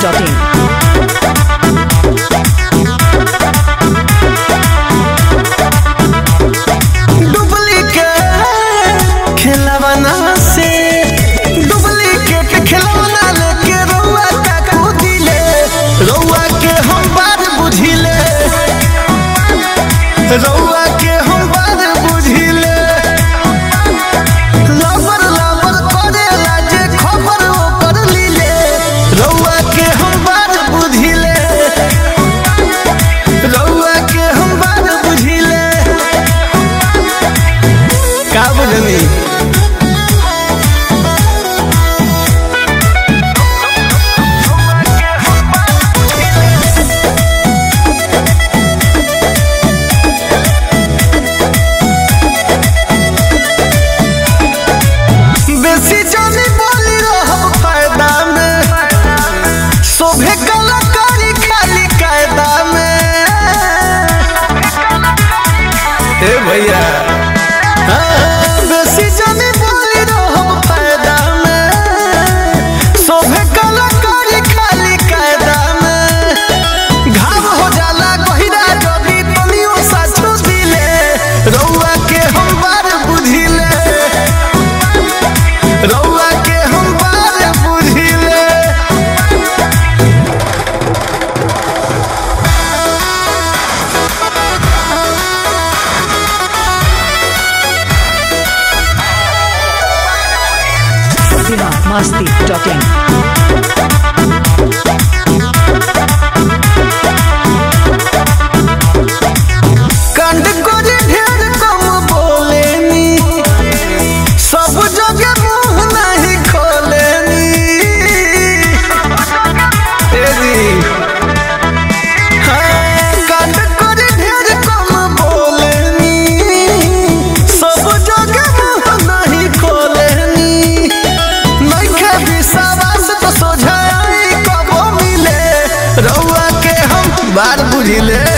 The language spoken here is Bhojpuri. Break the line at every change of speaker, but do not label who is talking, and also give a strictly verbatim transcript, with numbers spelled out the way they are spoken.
Dot in.
रउआ के हम बात बुझिले लबर लबर करेला जे खबर ओकर लीले रउआ के हम बात बुझिले रउआ के हम बात बुझिले का बुझनी भैया बेसी जानी बोली रहब फायदा में सोभे कलाकारी खाली कायदा में घाव हो जाला गहिरा जदी तनियो साचो दिले रउआ के हम बार बुझिले रउआ के हम बार बुझिले
मस्ती डॉट इन।
कंड को ढेर कम बोलेनी सब जगह मुंह नहीं खोलेनी हाँ, कंड को ढेर कम बोलेनी सब जगह मुंह नहीं खोलेनी रउआ के हम बार बुझिले